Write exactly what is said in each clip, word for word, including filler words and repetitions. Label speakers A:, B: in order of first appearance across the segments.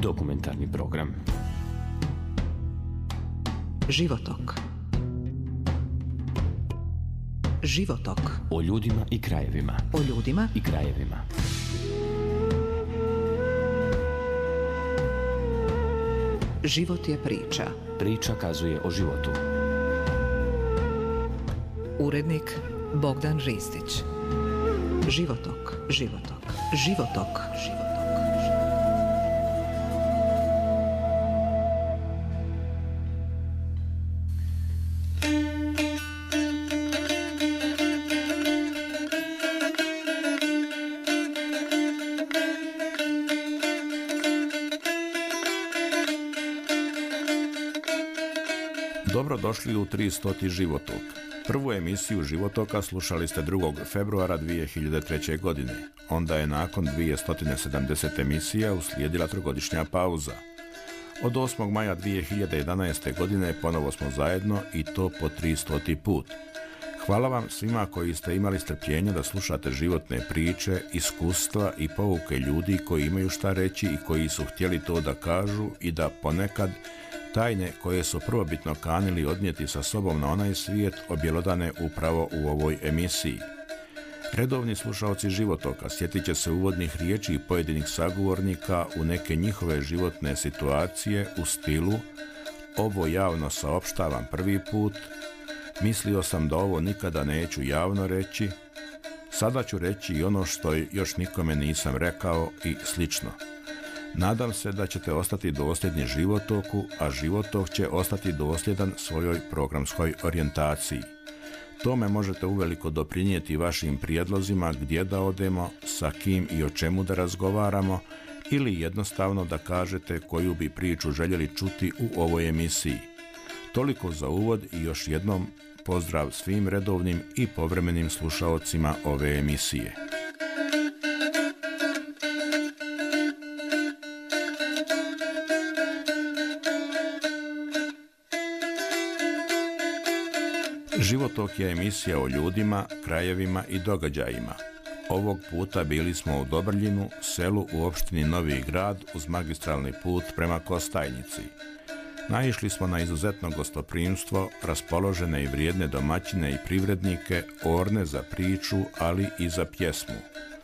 A: Dokumentarni program.
B: Životok. Životok.
A: O ljudima i krajevima.
B: O ljudima
A: i krajevima.
B: Život je priča.
A: Priča kazuje o životu.
B: Urednik Bogdan Ristić. Životok. Životok. Životok. Životok.
C: Dobrodošli u tristoti Životok. Prvu emisiju Životoka slušali ste drugog februara dvije hiljade treće. godine. Onda je nakon dvjesto sedamdeset emisija uslijedila trogodišnja pauza. Od osmog maja dvije hiljade jedanaeste. godine ponovo smo zajedno i to po tristoti put. Hvala vam svima koji ste imali strpljenja da slušate životne priče, iskustva i pouke ljudi koji imaju šta reći i koji su htjeli to da kažu i da ponekad tajne koje su prvobitno kanili odnijeti sa sobom na onaj svijet objelodane upravo u ovoj emisiji. Redovni slušaoci Životoka sjetit će se uvodnih riječi pojedinih sagovornika u neke njihove životne situacije u stilu "Ovo javno saopštavam prvi put", "Mislio sam da ovo nikada neću javno reći", "Sada ću reći i ono što još nikome nisam rekao" i slično. Nadam se da ćete ostati dosljedni Životoku, a Životok će ostati dosljedan svojoj programskoj orijentaciji. Tome možete uveliko doprinijeti vašim prijedlozima gdje da odemo, sa kim i o čemu da razgovaramo, ili jednostavno da kažete koju bi priču željeli čuti u ovoj emisiji. Toliko za uvod i još jednom pozdrav svim redovnim i povremenim slušaocima ove emisije. Životok je emisija o ljudima, krajevima i događajima. Ovog puta bili smo u Dobrljinu, selu u opštini Novi Grad uz magistralni put prema Kostajnici. Naišli smo na izuzetno gostoprimstvo, raspoložene i vrijedne domaćine i privrednike, orne za priču, ali i za pjesmu.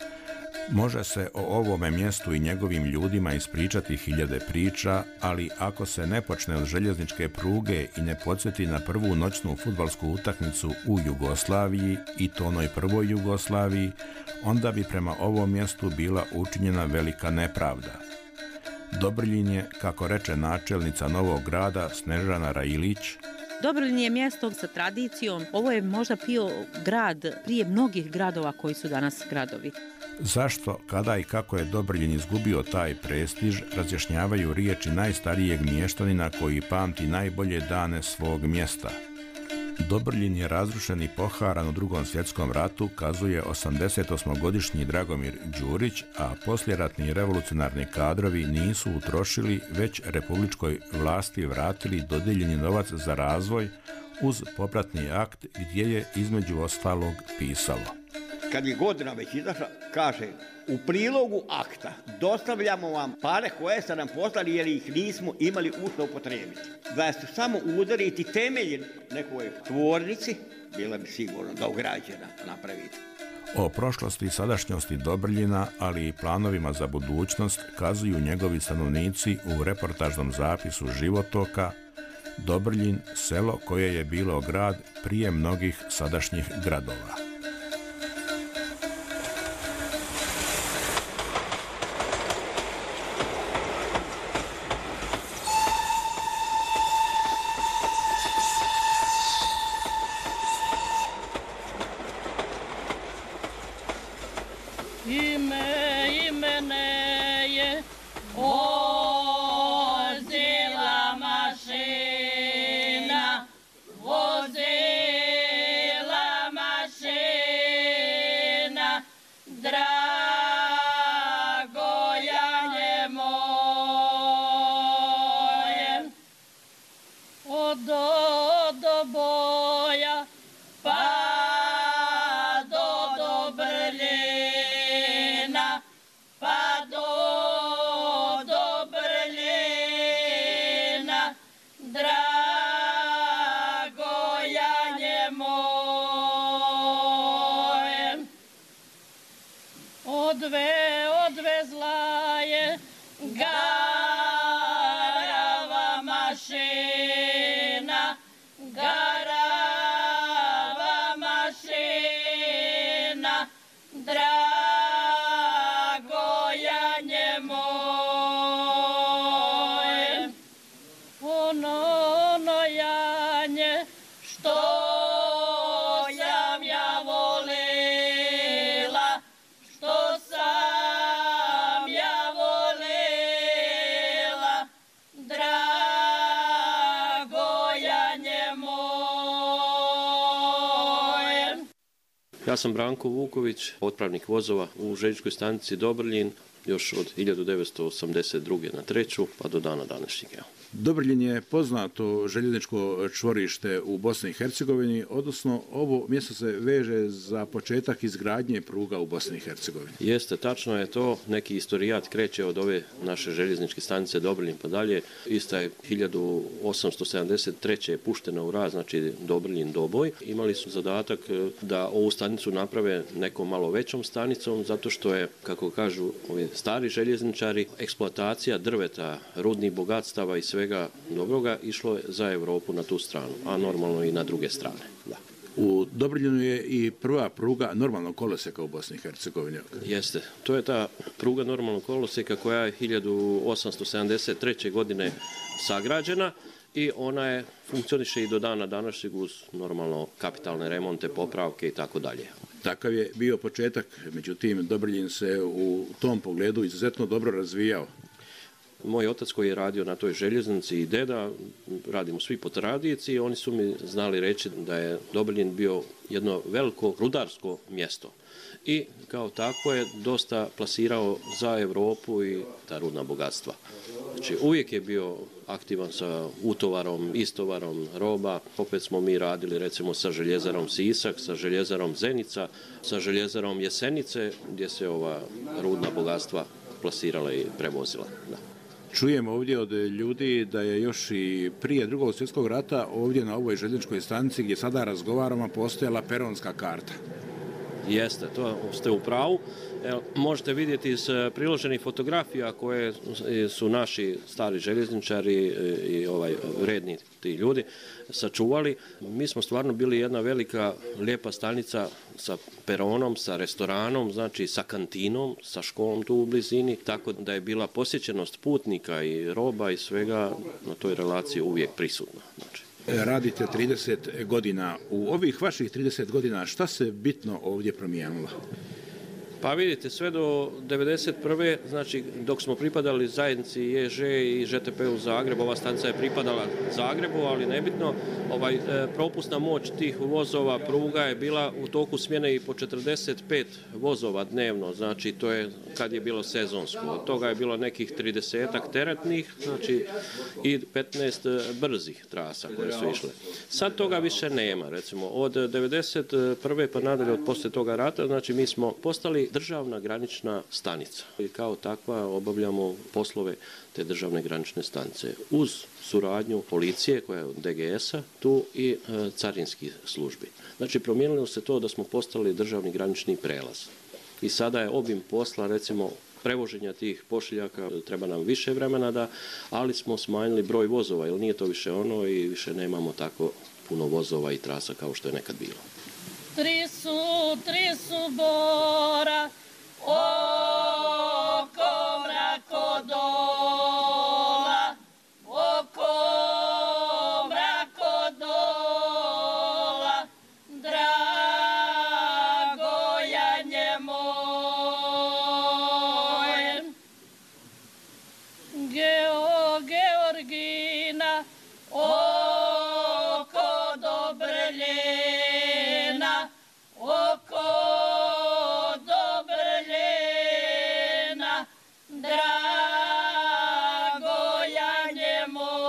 C: Može se o ovome mjestu i njegovim ljudima ispričati hiljade priča, ali ako se ne počne od željezničke pruge i ne podsjeti na prvu noćnu fudbalsku utakmicu u Jugoslaviji, i to onoj prvoj Jugoslaviji, onda bi prema ovom mjestu bila učinjena velika nepravda. Dobrljin je, kako reče načelnica Novog Grada Snežana Rajilić,
D: Dobrljin je mjesto sa tradicijom. Ovo je možda bio grad prije mnogih gradova koji su danas gradovi.
C: Zašto, kada i kako je Dobrljin izgubio taj prestiž, razjašnjavaju riječi najstarijeg mještanina koji pamti najbolje dane svog mjesta. Dobrljin je razrušen i poharan u Drugom svjetskom ratu, kazuje osamdesetosmogodišnji Dragomir Đurić, a poslijeratni revolucionarni kadrovi nisu utrošili, već republičkoj vlasti vratili dodijeljeni novac za razvoj uz popratni akt gdje je između ostalog pisalo:
E: kad je godina već izašla, kaže, u prilogu akta dostavljamo vam pare koje ste nam poslali jer ih nismo imali u što upotrijebiti. Da su samo udariti temelji nekoj tvornici, bila bi sigurno da ugrađena napraviti.
C: O prošlosti i sadašnjosti Dobrljina, ali i planovima za budućnost, kazuju njegovi stanovnici u reportažnom zapisu Životoka Dobrljin, selo koje je bilo grad prije mnogih sadašnjih gradova.
F: Pa do Dobrljina Ja sam Branko Vuković, otpravnik vozova u željezničkoj stanici Dobrljin, još od hiljadu devetsto osamdeset druge na treću pa do dana današnjeg.
C: Dobrljin je poznato željezničko čvorište u Bosni i Hercegovini, odnosno ovo mjesto se veže za početak izgradnje pruga u Bosni i Hercegovini.
F: Jeste, tačno je to. Neki istorijat kreće od ove naše željezničke stanice Dobrljin pa dalje. Ista je hiljadu osamsto sedamdeset treće je puštena u rad, znači Dobrljin Doboj. Imali su zadatak da ovu stanicu naprave nekom malo većom stanicom, zato što je, kako kažu ovi stari željezničari, eksploatacija drveta, rudnih bogatstava i svega dobroga išlo je za Europu na tu stranu, a normalno i na druge strane. Da.
C: U Dobrljinu je i prva pruga normalnog kolosijeka u Bosni i Hercegovini.
F: Jeste, to je ta pruga normalnog kolosijeka koja je hiljadu osamsto sedamdeset treće godine sagrađena i ona je funkcioniše i do dana današnjeg uz normalno kapitalne remonte, popravke i tako dalje.
C: Takav je bio početak, međutim Dobrljin se u tom pogledu izuzetno dobro razvijao.
F: Moj otac koji je radio na toj željeznici i deda, radimo svi po tradiciji, oni su mi znali reći da je Dobrljin bio jedno veliko rudarsko mjesto i kao tako je dosta plasirao za Europu i ta rudna bogatstva. Znači uvijek je bio aktivan sa utovarom, istovarom roba. Opet smo mi radili recimo sa željezarom Sisak, sa željezarom Zenica, sa željezarom Jesenice gdje se ova rudna bogatstva plasirala i prevozila. Da.
C: Čujem ovdje od ljudi da je još i prije drugog svjetskog rata ovdje na ovoj željezničkoj stanici gdje sada razgovaramo postojala peronska karta.
F: Jeste, to ste u pravu. Evo, možete vidjeti iz priloženih fotografija koje su naši stari željezničari i ovaj vredni ti ljudi sačuvali. Mi smo stvarno bili jedna velika lijepa stanica sa peronom, sa restoranom, znači sa kantinom, sa školom tu u blizini, tako da je bila posjećenost putnika i roba i svega na toj relaciji uvijek prisutna. Znači.
C: Radite trideset godina. U ovih vaših trideset godina šta se bitno ovdje promijenilo?
F: Pa vidite, sve do devedeset prve znači dok smo pripadali zajednici J Ž i Ž T P u Zagrebu, ova stanica je pripadala Zagrebu, ali nebitno, ovaj, e, propusna moć tih vozova, pruga je bila u toku smjene i po četrdeset pet vozova dnevno, znači to je kad je bilo sezonsko. Od toga je bilo nekih tridesetak teretnih, znači i petnaest brzih trasa koje su išle. Sad toga više nema, recimo od devedeset prve pa nadalje od poslije toga rata, znači mi smo postali državna granična stanica i kao takva obavljamo poslove te državne granične stanice uz suradnju policije koja je od D G S-a tu i e, carinskih službi. Znači promijenilo se to da smo postali državni granični prelaz i sada je obim posla recimo prevoženja tih pošiljaka, treba nam više vremena da, ali smo smanjili broj vozova jer nije to više ono i više nemamo tako puno vozova i trasa kao što je nekad bilo.
G: Tri su, tri su bora, oko mrakodola, oko mrakodola, drago janje moje. Geo, Georgina, oko Dobrljena, oko Dobrljena, drago janje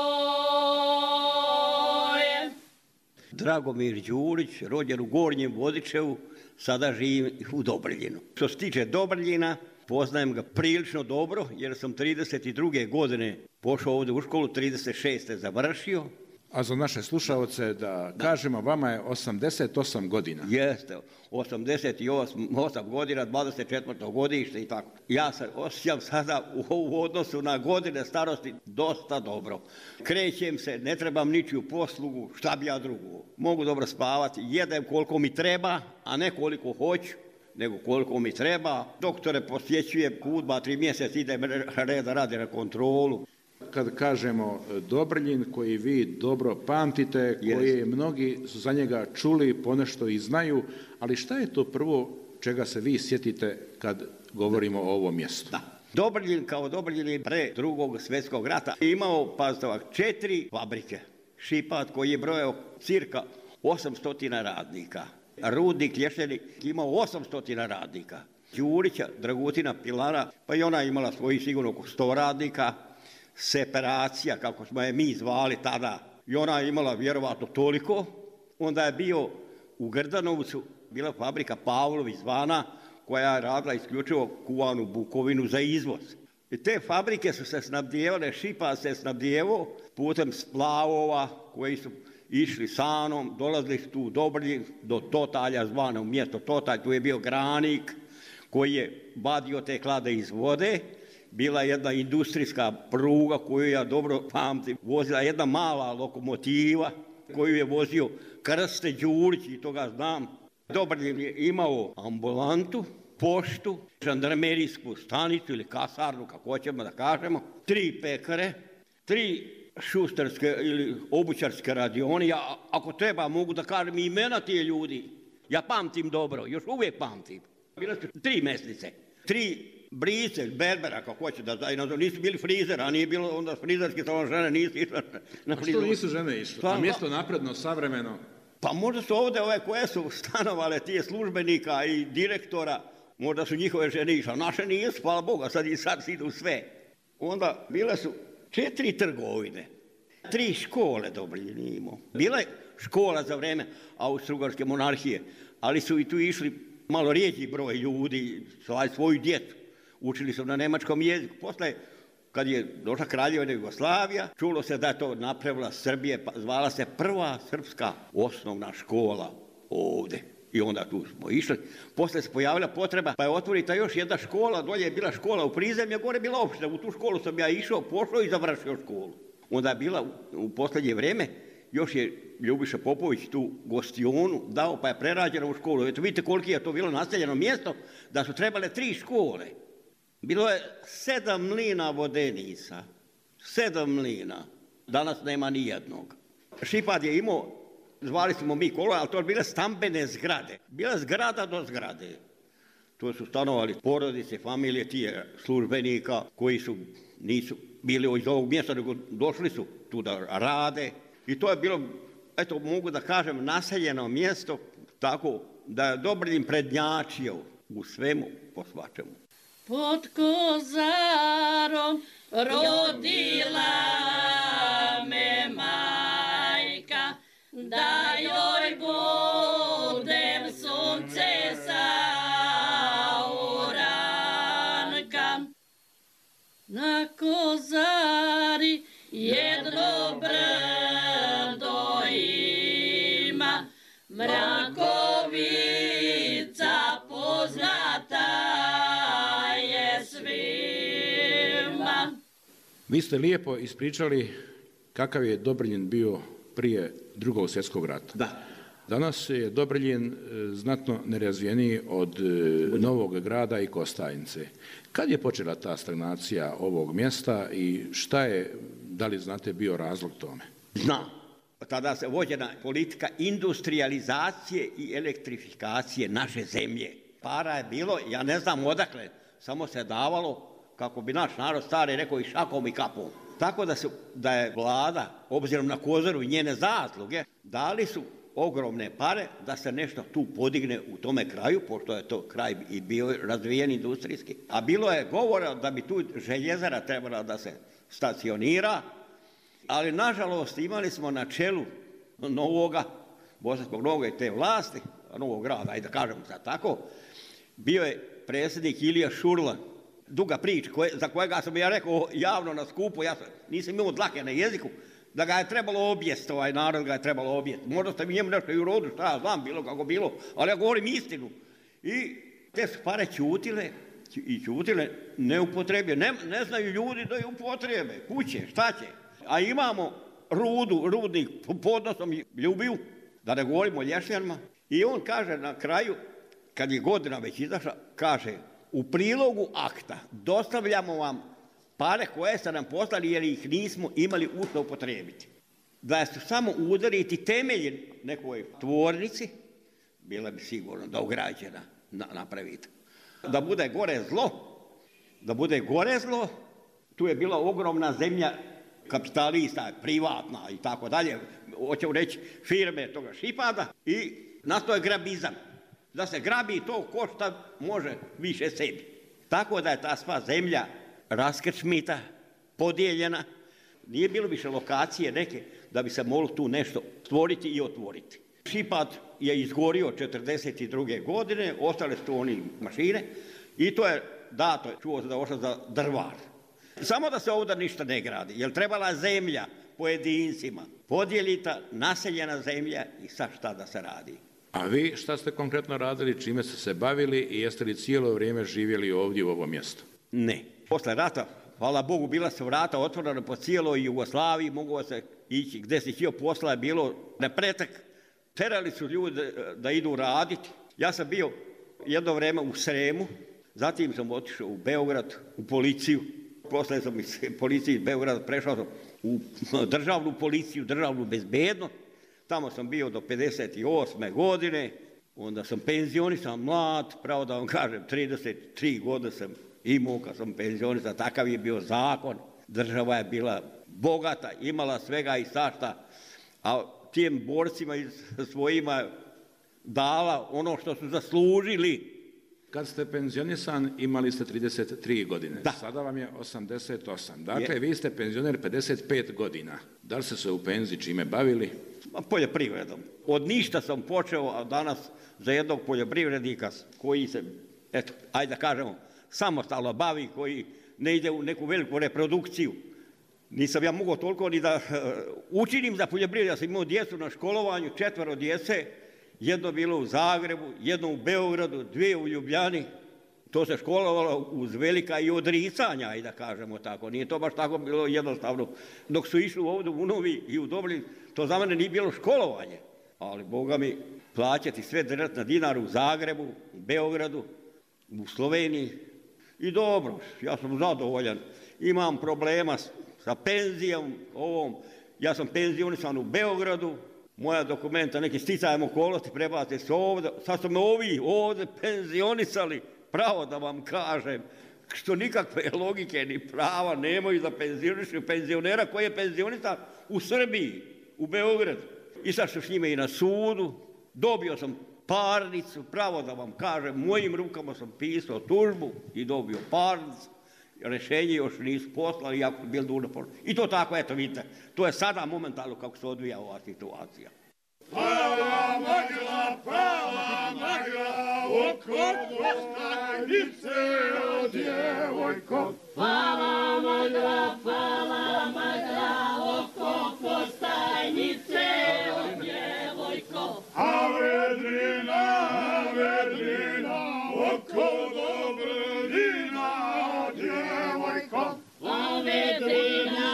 G: moje.
E: Dragomir Đurić, rođen u Gornjem Vodičevu, sada živim u Dobrljinu. Što se tiče Dobrljina, poznajem ga prilično dobro, jer sam trideset druge godine pošao ovdje u školu, trideset šeste završio.
C: A za naše slušalce da, da kažemo, vama je osamdeset osam godina.
E: Jeste, osamdeset osam godina, dvadeset četvrto godište i tako. Ja se osjećam sada u, u odnosu na godine starosti dosta dobro. Krećem se, ne trebam ničiju poslugu, šta bi ja drugo. Mogu dobro spavati, jedem koliko mi treba, a ne koliko hoću, nego koliko mi treba. Doktore posjećujem, kud dva, tri mjeseca idem reda radi na kontrolu.
C: Kad kažemo Dobrljin, koji vi dobro pamtite, koji yes. mnogi su za njega čuli, ponešto i znaju, ali šta je to prvo čega se vi sjetite kad govorimo o ovom mjestu?
E: Da. Dobrljin kao Dobrljin je pre drugog svjetskog rata imao, pazite ovak, četiri fabrike. Šipat koji je brojao cirka osamsto radnika. Rudnik Lješćenik imao osamsto radnika. Đurića, Dragutina, Pilara, pa i ona imala svojih sigurno oko sto radnika. Separacija, kako smo je mi zvali tada, i ona je imala vjerovatno toliko. Onda je bio u Grdanovcu, bila fabrika Pavlović zvana, koja je radila isključivo kuvanu bukovinu za izvoz. I te fabrike su se snabdijevale, Šipa se snabdijevo putem splavova koji su išli Sanom, dolazili su tu Dobrlji do Totalja, zvano mjesto Totalj, tu je bio Granik koji je vadio te klade iz vode. Bila jedna industrijska pruga koju ja dobro pamtim, vozila jedna mala lokomotiva koju je vozio Krste Đurić i toga znam. Dobrlje je imao ambulantu, poštu, žandarmerijsku stanicu ili kasarnu, kako hoćemo da kažemo, tri pekare, tri šustarske ili obućarske radione. Ja, ako treba, mogu da kažem imena tih ljudi. Ja pamtim dobro, još uvijek pamtim. Bile su tri mesnice, tri brice, berbera, kako hoće da znaju, nisu bili frizera, a nije bilo onda frizerski salon, žene nisu išle na frizeru.
H: A što nisu žene išle? A mjesto napredno, savremeno?
E: Pa možda su ovdje ove koje su stanovale tije službenika i direktora, možda su njihove žene išle, naše nisu, hvala Boga, sad i sad idu sve. Onda bile su četiri trgovine, tri škole Dobrlje nije imao. Bila je škola za vreme Austro-Ugarske monarhije, ali su i tu išli malo rijeđi broj ljudi, svoju djecu. Učili su na nemačkom jeziku. Posle, kad je došla Kraljevina Jugoslavija, čulo se da je to napravila Srbije, pa zvala se prva srpska osnovna škola ovdje. I onda tu smo išli. Posle se pojavila potreba, pa je otvorita još jedna škola, dolje je bila škola u Prizemlju, gore je bila opština. U tu školu sam ja išao, pošao i završio školu. Onda je bila u posljednje vrijeme, još je Ljubiša Popović tu gostionu dao, pa je prerađena u školu. Eto, vidite koliko je to bilo naseljeno mjesto, da su trebale tri škole. Bilo je sedam mlina vodenica, sedam mlina. Danas nema ni jednog. Šipad je imao, zvali smo mi kolo, ali to je bile stambene zgrade. Bila zgrada do zgrade. Tu su stanovali porodice, familije, tije službenika koji su, nisu bili iz ovog mjesta, nego došli su tu da rade. I to je bilo, eto, mogu da kažem, naseljeno mjesto, tako da je Dobrljin prednjačio u svemu po svačemu.
G: Pod kozarom rodila me majka, da joj budem sunce sa uranka. Na kozari jedno brdo ima, Mrakovica poznata je svima.
H: Vi ste lijepo ispričali kakav je Dobrljin bio prije drugog svjetskog rata.
E: Da.
H: Danas je Dobrljin znatno nerazvijeniji od Novog Grada i Kostajnice. Kad je počela ta stagnacija ovog mjesta i šta je, da li znate, bio razlog tome?
E: Znam. Tada se vođena politika industrializacije i elektrifikacije naše zemlje. Para je bilo, ja ne znam odakle, samo se davalo, kako bi naš narod stari rekao, i šakom i kapom. Tako da, su, da je vlada, obzirom na Kozaru i njene zasluge, dali su ogromne pare da se nešto tu podigne u tome kraju, pošto je to kraj i bio razvijen industrijski. A bilo je govora da bi tu željezara trebala da se stacionira, ali nažalost imali smo na čelu novoga, Bosanskog Novoga i te vlasti, Novog Grada, ajde da kažemo sad tako, bio je predsjednik Ilija Šurlan. Duga priča, koje, za kojega sam ja rekao javno na skupu, ja sam, nisam imao dlake na jeziku, da ga je trebalo objest, ovaj narod ga je trebalo objest. Možda ste mi njemu nešto i u rodu, šta ja znam, bilo kako bilo, ali ja govorim istinu. I te su pare ćutile i ćutile neupotrebje. Ne, ne znaju ljudi da je upotrebe, kuće, šta će. A imamo rudu, rudnik pod nosom Ljubiju, da ne govorimo o Lješnjanima. I on kaže na kraju, kad je godina već izašla, kaže, u prilogu akta dostavljamo vam pare koje ste nam poslali jer ih nismo imali ušto upotrijebiti. Da su samo udariti temelji nekoj tvornici, bila bi sigurno da ugrađena na, napraviti. Da bude gore zlo, da bude gore zlo, tu je bila ogromna zemlja kapitalista, privatna i tako dalje, hoćemo reći firme toga Šipada i Nastao je grabizam. Da se grabi to ko šta može više sebi. Tako da je ta sva zemlja raskrčmita, podijeljena. Nije bilo više lokacije neke da bi se moglo tu nešto stvoriti i otvoriti. Šipat je izgorio četrdeset druge godine, ostale su oni mašine i to je dato, čuo se da ošlo za drvar. Samo da se ovdje ništa ne gradi, jer trebala zemlja pojedincima, podijelita, naseljena zemlja i sad šta da se radi.
H: A vi šta ste konkretno radili, čime ste se bavili i jeste li cijelo vrijeme živjeli ovdje u ovom mjestu?
E: Ne. Posle rata, hvala Bogu, bila su vrata otvorena po cijeloj Jugoslaviji, mogu se ići gdje si htio, posla je bilo nepretek. Terali su ljude da idu raditi. Ja sam bio jedno vrijeme u Sremu, zatim sam otišao u Beograd, u policiju. Posle sam iz policije iz Beograda prešao sam u državnu policiju, državnu bezbednost. Tamo sam bio do pedeset osme godine, onda sam penzionisan, mlad, pravo da vam kažem, trideset tri godine sam imao kad sam penzionisan, takav je bio zakon. Država je bila bogata, imala svega i svašta, a tijem borcima svojima dala ono što su zaslužili.
H: Kad ste penzionisan imali ste trideset tri godine,
E: da.
H: Sada vam je osamdeset osam. Dakle,
E: je.
H: Vi ste penzioner pedeset pet godina. Da li ste se u penziji čime bavili?
E: Poljoprivredom. Od ništa sam počeo, a danas za jednog poljoprivrednika koji se, eto, ajde da kažemo, samostalno bavi, koji ne ide u neku veliku reprodukciju. Nisam ja mogao toliko ni da uh, učinim za poljoprivredu. Ja sam imao djecu na školovanju, četvero djece, jedno bilo u Zagrebu, jedno u Beogradu, dvije u Ljubljani. To se školovalo uz velika i odricanja, i da kažemo tako. Nije to baš tako bilo jednostavno. Dok su išli ovdje u Novi i u Doblin, to za mene nije bilo školovanje. Ali, Boga mi, plaćati sve direkt na dinar u Zagrebu, u Beogradu, u Sloveniji. I dobro, ja sam zadovoljan. Imam problema sa penzijom ovom. Ja sam penzionisan u Beogradu. Moja dokumenta, neki sticajem okolnosti, prebate se ovdje. Sad su me ovi ovdje penzionisali. Pravo da vam kažem, što nikakve logike ni prava nemaju za penzionišu penzionera koji je penzionista u Srbiji, u Beogradu. I sad što s njime i na sudu, dobio sam parnicu, pravo da vam kažem, mojim rukama sam pisao tužbu i dobio parnicu. Rješenje još nisu poslali, iako su bili dužni poslati. I to tako, eto vidite, to je sada momentalno kako se odvija ova situacija.
I: Pala magla, pala magla, oko postajnice, o djevojko.
G: Pala magla, pala magla, oko postajnice, o djevojko.
I: A vedrina, vedrina, oko dobrina, o djevojko.
G: A vedrina,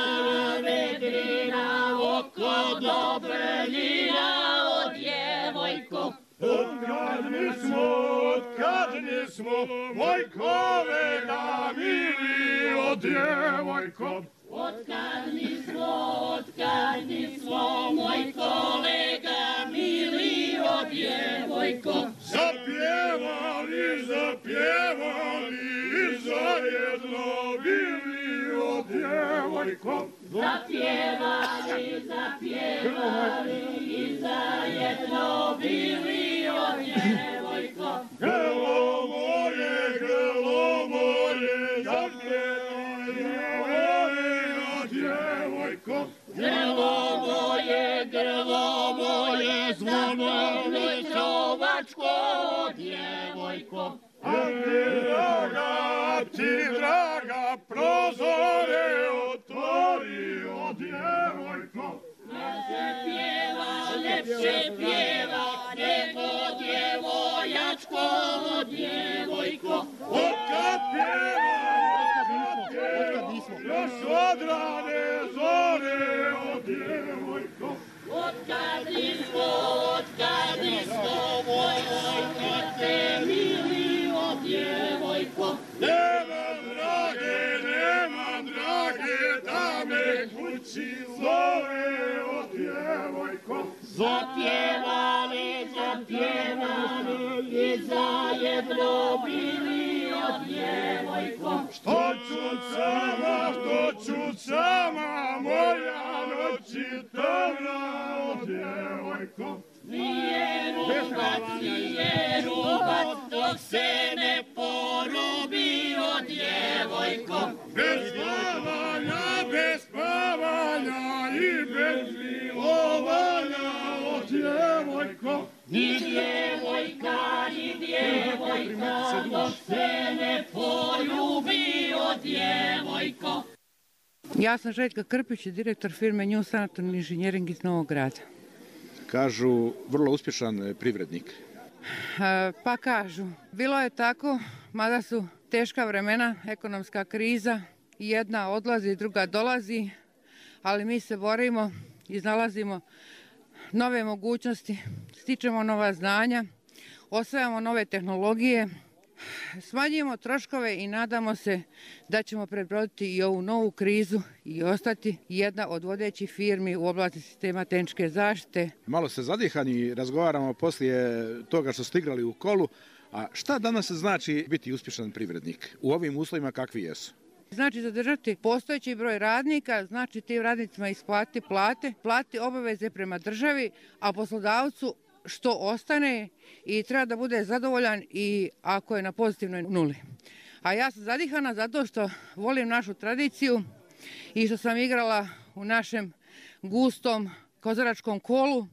G: vedrina, oko dobrina, o djevojko.
I: Otkad nismo, otkad nismo, moj kolega mili, o djevojko.
G: Otkad nismo, otkad nismo, moj kolega mili, o djevojko.
I: Zapjevali, zapjevali i zajedno bili, o djevojko.
G: Zapjevali, zapjevali i zajedno bili, o djevojko.
I: Grlo moje, grlo moje, zapjevali, o djevojko.
G: Grlo moje, grlo moje, zvono litrovačko, o djevojko.
I: A ti draga, ti draga, prozore otvori, o djevojko.
G: Lepše pjeva, lepše pjeva, nego djevojačko, o djevojko.
I: Otkad pjeva, otkad pjeva, još od rane zore, o djevojko.
G: Otkad nismo, otkad nismo, moj ojko te mili, o djevojko.
I: Nemam drage, nemam drage, da me kući zove, o djevojko.
G: Zapjevali, zapjevali i zajedno bili, o djevojko.
I: Što čucama, što čucama, moja noći tamna, o djevojko.
G: Nije ruka Jerubac dok se ne porubio djevojko.
I: Bez spavanja, bez spavanja i bez milovanja, o djevojko.
G: Ni djevojka, ni djevojka, dok se ne poljubio djevojko.
J: Ja sam Željka Krpić, direktor firme New Sanatorni inženjering iz Novog Grada.
H: Kažu, vrlo uspješan privrednik.
J: E, pa kažu, bilo je tako, mada su teška vremena, ekonomska kriza, jedna odlazi, druga dolazi, ali mi se borimo, iznalazimo nove mogućnosti, stičemo nova znanja, osvajamo nove tehnologije, smanjujemo troškove i nadamo se da ćemo prebroditi i ovu novu krizu i ostati jedna od vodećih firmi u oblasti sistema tehničke zaštite.
H: Malo se zadihani, razgovaramo poslije toga što ste igrali u kolu, a šta danas znači biti uspješan privrednik u ovim uslovima kakvi jesu?
J: Znači zadržati postojeći broj radnika, znači tim radnicima isplatiti plate, platiti obaveze prema državi, a poslodavcu što ostane i treba da bude zadovoljan i ako je na pozitivnoj nuli. A ja sam zadihana zato što volim našu tradiciju i što sam igrala u našem gustom kozaračkom kolu.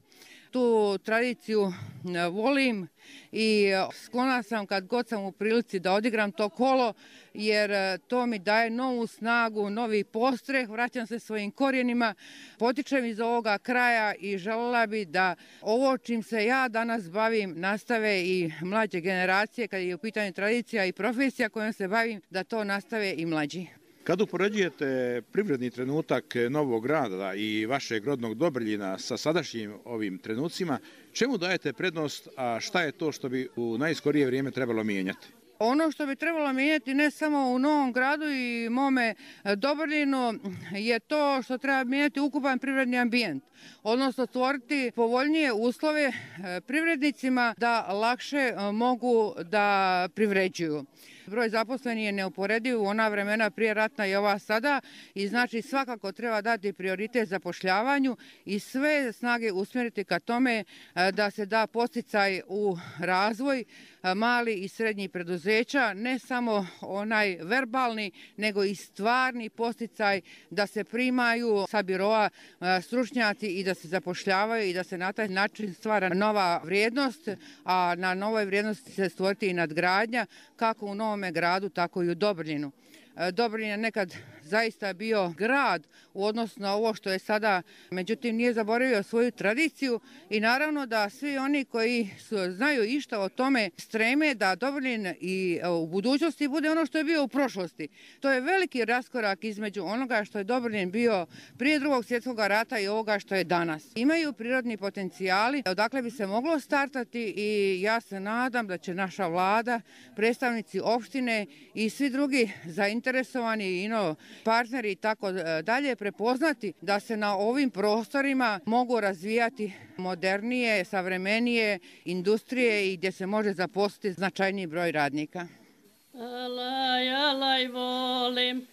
J: Tu tradiciju volim i sklona sam kad god sam u prilici da odigram to kolo, jer to mi daje novu snagu, novi postreh, vraćam se svojim korijenima, potičem iz ovoga kraja i željela bi da ovo čim se ja danas bavim nastave i mlađe generacije, kad je u pitanju tradicija i profesija kojom se bavim, da to nastave i mlađi.
H: Kad upoređujete privredni trenutak Novog Grada i vašeg rodnog Dobrljina sa sadašnjim ovim trenucima, čemu dajete prednost, a šta je to što bi u najskorije vrijeme trebalo mijenjati?
J: Ono što bi trebalo mijenjati ne samo u Novom Gradu i mome Dobrljinu je to što treba mijenjati ukupan privredni ambijent, odnosno stvoriti povoljnije uslove privrednicima da lakše mogu da privređuju. Broj zaposlenih je neuporediv u ona vremena prije ratna i ova sada i znači svakako treba dati prioritet zapošljavanju i sve snage usmjeriti ka tome da se da podsticaj u razvoj mali i srednjih preduzeća, ne samo onaj verbalni, nego i stvarni podsticaj da se primaju sa biroa stručnjaci i da se zapošljavaju i da se na taj način stvara nova vrijednost, a na novoj vrijednosti se stvoriti i nadgradnja kako u Novome Gradu, tako i u Dobrljinu. Dobrljin je nekad zaista bio grad u odnosu na ovo što je sada, međutim nije zaboravio svoju tradiciju i naravno da svi oni koji su, znaju išta o tome streme da Dobrljin i u budućnosti bude ono što je bio u prošlosti. To je veliki raskorak između onoga što je Dobrljin bio prije drugog svjetskog rata i ovoga što je danas. Imaju prirodni potencijali, odakle bi se moglo startati i ja se nadam da će naša vlada, predstavnici opštine i svi drugi zainteresovani ino partneri i tako dalje prepoznati da se na ovim prostorima mogu razvijati modernije, savremenije industrije i gdje se može zaposliti značajniji broj radnika.
G: Alaj, alaj, volim,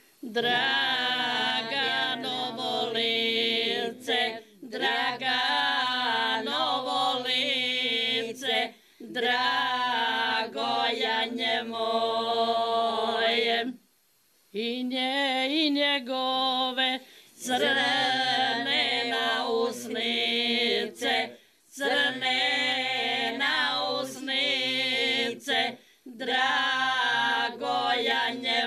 G: draga Novolivce, draga Novolivce, drago janje moje. I nje i njegove crne nausnice, crne nausnice, drago janje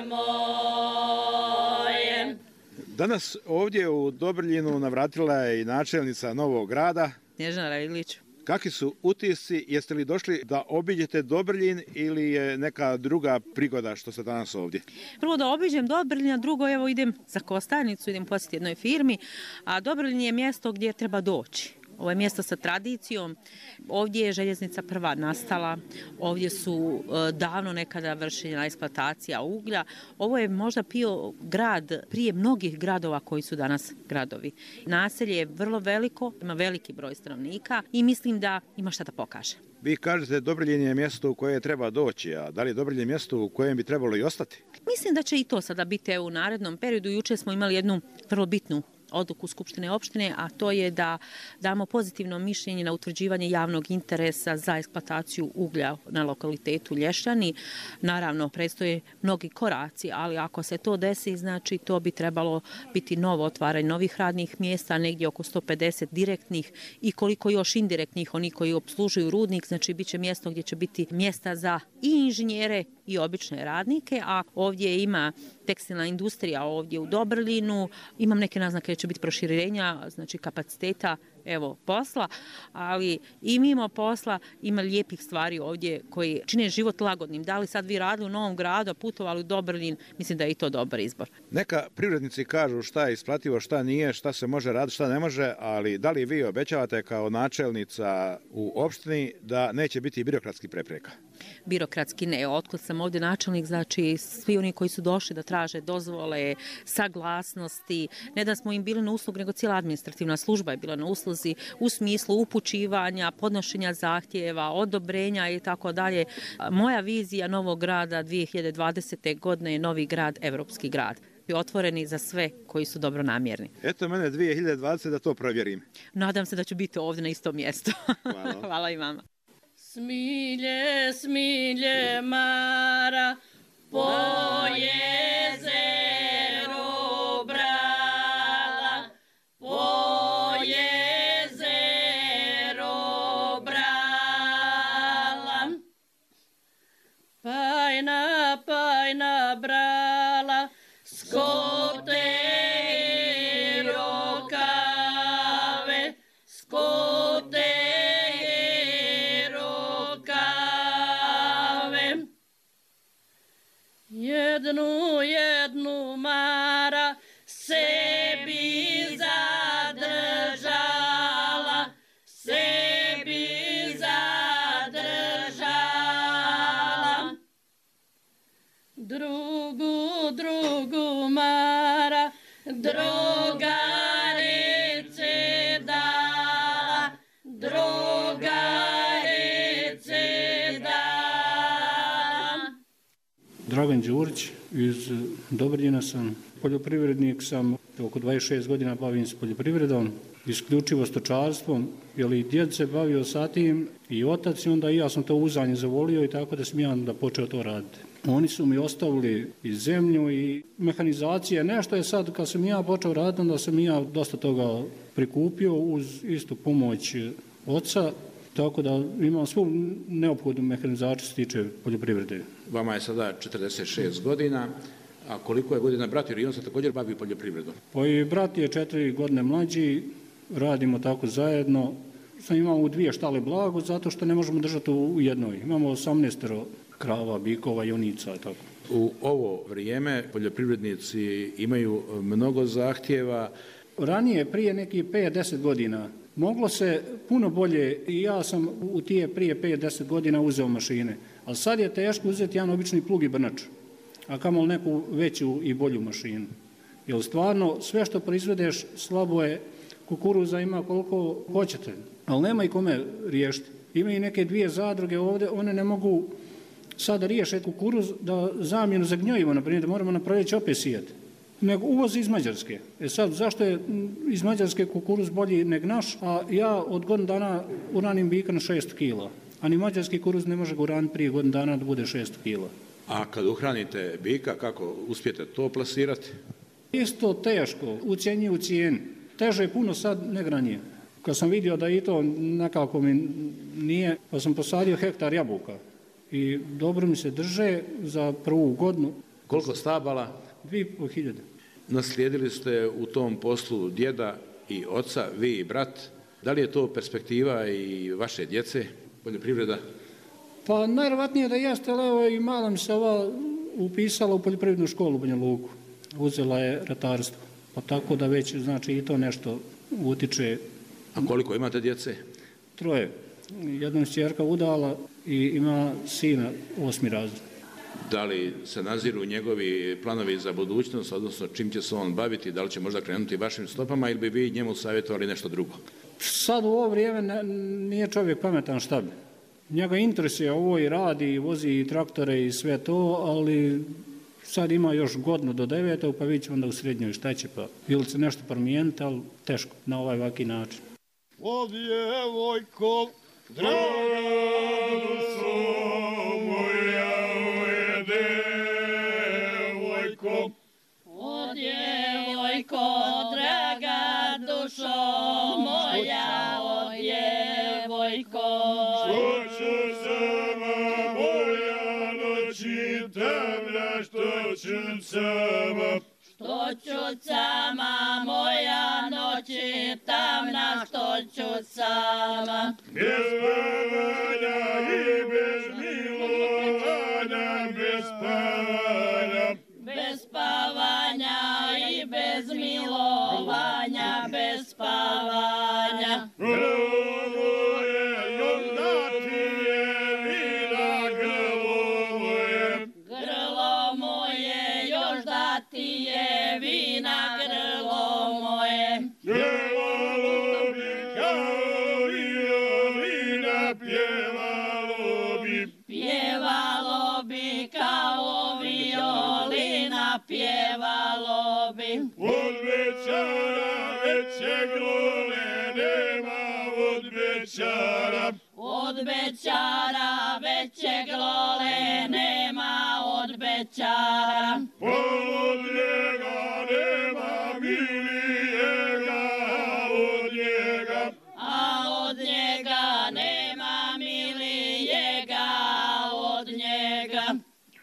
G: moje.
H: Danas ovdje u Dobrljinu navratila je i načelnica Novog Grada.
D: Snježana Ravilić.
H: Kakvi su utisci? Jeste li došli da obiđete Dobrljin ili je neka druga prigoda što ste danas ovdje?
D: Prvo da obiđem Dobrljin, a drugo evo idem za Kostajnicu, idem posjetiti jednoj firmi, a Dobrljin je mjesto gdje treba doći. Ovo je mjesto sa tradicijom, ovdje je željeznica prva nastala, ovdje su e, davno nekada vršena eksploatacija uglja. Ovo je možda bio grad prije mnogih gradova koji su danas gradovi. Naselje je vrlo veliko, ima veliki broj stanovnika i mislim da ima šta da pokaže.
H: Vi kažete Dobrljin je mjesto u koje treba doći, a da li je Dobrljin mjesto u kojem bi trebalo i ostati?
D: Mislim da će i to sada biti u narednom periodu. Jučer smo imali jednu vrlo bitnu odluku Skupštine opštine, a to je da damo pozitivno mišljenje na utvrđivanje javnog interesa za eksploataciju uglja na lokalitetu Lješćani. Naravno, predstoje mnogi koraci, ali ako se to desi, znači to bi trebalo biti novo otvaranje novih radnih mjesta, negdje oko sto pedeset direktnih i koliko još indirektnih, oni koji obslužuju rudnik, znači bit će mjesto gdje će biti mjesta za i inženjere i obične radnike, a ovdje ima tekstilna industrija ovdje u Dobrlinu, imam neke naznake da će biti proširenja, znači kapaciteta, evo, posla, ali i mimo posla ima lijepih stvari ovdje koji čine život lagodnim. Da li sad vi radili u Novom Gradu, a putovali u Dobrlin, mislim da je i to dobar izbor.
H: Neka privrednici kažu šta je isplativo, šta nije, šta se može raditi, šta ne može, ali da li vi obećavate kao načelnica u opštini da neće biti birokratskih prepreka?
D: Birokratski ne. Otkud sam ovdje načelnik, znači svi oni koji su došli da traže dozvole, saglasnosti, ne da smo im bili na uslugu, nego cijela administrativna služba je bila na usluzi u smislu upućivanja, podnošenja zahtjeva, odobrenja i tako dalje. Moja vizija Novog grada dvije hiljade dvadesete. godine je novi grad, evropski grad. I otvoreni za sve koji su dobronamjerni.
H: Eto mene dvije hiljade dvadesete. da to provjerim.
D: Nadam se da ću biti ovdje na istom mjestu.
H: Hvala.
D: Hvala i vama.
G: Smilje, smilje, Mara, po jezeru brala, po jezeru brala. Pajna, pajna brala, skote i rokave, skote jednu, jednu Mara sebi zadržala, sebi zadržala. Drugu, drugu Mara, drugarice dala, drugarice dala.
K: Dragan Đurić, iz Dobrljina sam, poljoprivrednik sam, oko dvadeset šest godina bavim se poljoprivredom, isključivo stočarstvom, jer i djed se bavio sa tim i otac i onda i ja sam to uzanje zavolio i tako da sam ja onda počeo to raditi. Oni su mi ostavili i zemlju i mehanizacije, nešto je sad kad sam ja počeo raditi, onda sam ja dosta toga prikupio uz istu pomoć oca. Tako da imam svu neophodnu mehanizaciju se tiče poljoprivrede.
H: Vama je sada četrdeset šest godina, a koliko je godina brat, jer i on se također bavi poljoprivredom?
K: Pa i brat je četiri godine mlađi, radimo tako zajedno. Sam imamo u dvije štale blago, zato što ne možemo držati u jednoj. Imamo osamnaest krava, bikova, junica i tako.
H: U ovo vrijeme poljoprivrednici imaju mnogo zahtjeva.
K: Ranije, prije nekih pet do deset godina, moglo se puno bolje i ja sam u tije prije pet do deset godina uzeo mašine. Ali sad je teško uzeti jedan obični plug i brnač, a kamoli neku veću i bolju mašinu. Jer stvarno sve što proizvedeš slabo je, kukuruza ima koliko hoćete, ali nema i kome riješiti. Ima i neke dvije zadruge ovdje, one ne mogu sada riješiti kukuruz da zamjenu za gnjojivo, naprimjer, da moramo na proljeće opet sijeti. Nego uvozi iz Mađarske. E sad, zašto je iz Mađarske kukuruz bolji nego naš, a ja od godinu dana uranim bika na šest kila, a ni mađarski kukuruz ne može ga uraniti prije godinu dana da bude šest kila.
H: A kad uhranite bika, kako uspijete to plasirati?
K: Isto teško, ucijenje u cijeni. Teže je puno sad nego ranije. Kad sam vidio da i to nekako mi nije, pa sam posadio hektar jabuka i dobro mi se drže za prvu godinu.
H: Koliko stabala?
K: Dvije i pol hiljade.
H: Naslijedili ste u tom poslu djeda i oca, vi i brat. Da li je to perspektiva i vaše djece, poljoprivreda?
K: Pa najvjerojatnije da jeste, ali evo i mala mi se ova upisala u poljoprivrednu školu u Banja Luku. Uzela je ratarstvo. Pa tako da već znači i to nešto utiče.
H: A koliko imate djece?
K: Troje. Jedna ćerka udala i ima sina osmi razred.
H: Da li se naziru njegovi planovi za budućnost, odnosno čim će se on baviti, da li će možda krenuti vašim stopama ili bi vi njemu savjetovali nešto drugo?
K: Sad u ovo vrijeme ne, nije čovjek pametan šta bi. Njega interesuje ovo i radi, i vozi i traktore i sve to, ali Sad ima još godinu do devete, pa vidjet ćemo onda u srednjoj šta će, pa ili se nešto promijeniti, ali teško na ovaj ovaki način.
I: O djevojko, draga dušo moja, o djevojko.
G: O djevojko, draga dušo moja, o djevojko.
I: Što ću sama moja noći tamna, što ću sama.
G: Što ću sama moja noći tamna, što ću sama.
I: Bez spavanja i bez milovanja, bez spavanja.
G: Bez spavanja i bez milovanja, bez spavanja.
I: Grlo je još da ti je vina, grlo moje.
G: Grlo moje još da ti je vina, grlo moje.
I: Pjevalo bi kao violina, pjevalo bi.
G: Pjevalo bi kao violina, pjevalo bi.
I: Od bećara veće glole nema, od bećara.
G: Od bećara veće glole nema, od bećara.
I: Od njega nema milijega, od njega.
G: A od njega nema milijega, od njega.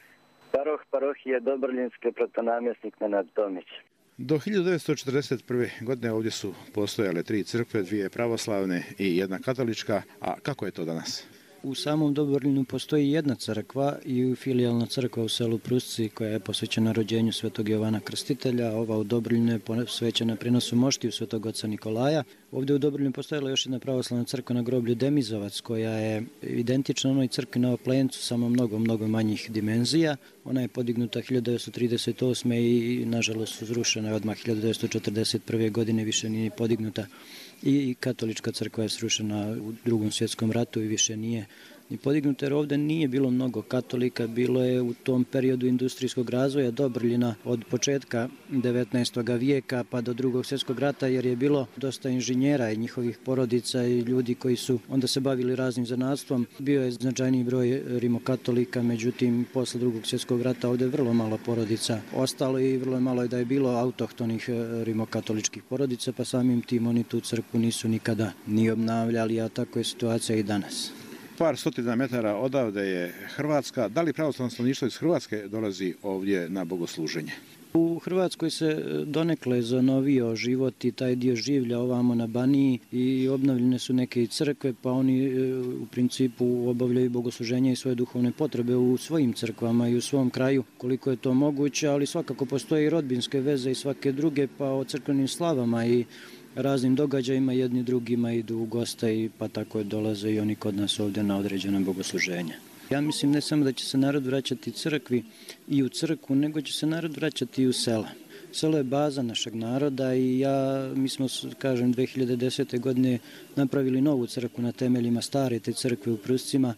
L: Paroh parohije Dobrljinske, protonamjesnik Nenad Tomić.
H: Do hiljadu devetsto četrdeset prve. godine ovdje su postojale tri crkve, dvije pravoslavne i jedna katolička. A kako je to danas?
M: U samom Dobrljinu postoji jedna crkva i filijalna crkva u selu Prusci koja je posvećena rođenju svetog Jovana Krstitelja. Ova u Dobrljinu je posvećena prinosu moštiju svetog oca Nikolaja. Ovdje u Dobrljinu postojala još jedna pravoslavna crkva na groblju Demizovac koja je identična onoj crkvi na Oplencu, samo mnogo, mnogo manjih dimenzija. Ona je podignuta hiljadu devetsto trideset osme. i nažalost srušena je odmah hiljadu devetsto četrdeset prve. godine, više nije podignuta. I katolička crkva je srušena u Drugom svjetskom ratu i više nije ni podignuta, jer ovdje nije bilo mnogo katolika. Bilo je u tom periodu industrijskog razvoja Dobrljina od početka devetnaestog vijeka pa do Drugog svjetskog rata, jer je bilo dosta inženjera i njihovih porodica i ljudi koji su onda se bavili raznim zanatstvom. Bio je značajniji broj rimokatolika, međutim posle Drugog svjetskog rata ovdje je vrlo malo porodica ostalo i vrlo malo je da je bilo autohtonih rimokatoličkih porodica, pa samim tim oni tu crkvu nisu nikada ni obnavljali, a tako je situacija i danas.
H: Par stotina metara odavde je Hrvatska. Da li pravoslavno stanovništvo iz Hrvatske dolazi ovdje na bogosluženje?
M: U Hrvatskoj se donekle zanovio život i taj dio življa ovamo na Baniji i obnovljene su neke crkve, pa oni u principu obavljaju bogosluženje i svoje duhovne potrebe u svojim crkvama i u svom kraju koliko je to moguće, ali svakako postoje i rodbinske veze i svake druge, pa o crkvenim slavama i raznim događajima jedni drugima idu u goste i pa tako dolaze i oni kod nas ovdje na određena bogosluženja. Ja mislim ne samo da će se narod vraćati crkvi i u crkvu, nego će se narod vraćati i u sela. Selo je baza našeg naroda i ja, mi smo, kažem, dve hiljade desete. godine napravili novu crkvu na temeljima stare te crkve u Pruscima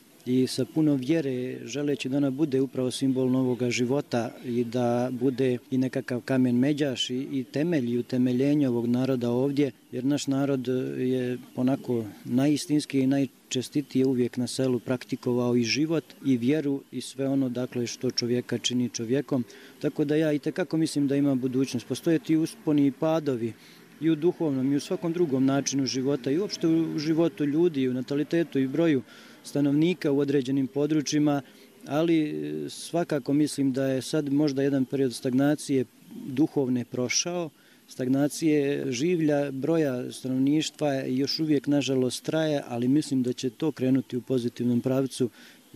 M: i sa puno vjere, želeći da ona bude upravo simbol novoga života i da bude i nekakav kamen međaš i, i temelj i utemeljenje ovog naroda ovdje, jer naš narod je onako najistinski i najčestitije uvijek na selu praktikovao i život i vjeru i sve ono dakle što čovjeka čini čovjekom, tako da ja i tekako mislim da ima budućnost. Postoje ti usponi i padovi i u duhovnom i u svakom drugom načinu života i uopšte u životu ljudi i u natalitetu i broju stanovnika u određenim područjima, ali svakako mislim da je sad možda jedan period stagnacije duhovne prošao, stagnacije življa, broja stanovništva još uvijek nažalost traje, ali mislim da će to krenuti u pozitivnom pravcu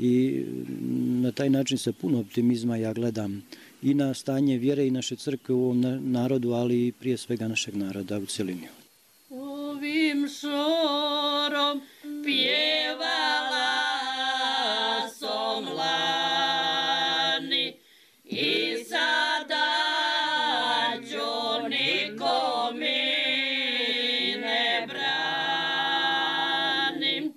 M: i na taj način sa puno optimizma ja gledam i na stanje vjere i naše crkve u ovom narodu, ali i prije svega našeg naroda u cjelini.
G: Ovim šorom pjevala sam lani i sada ću nikom ne branim.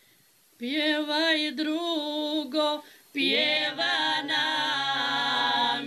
G: Pjevaj drugo, pjeva nam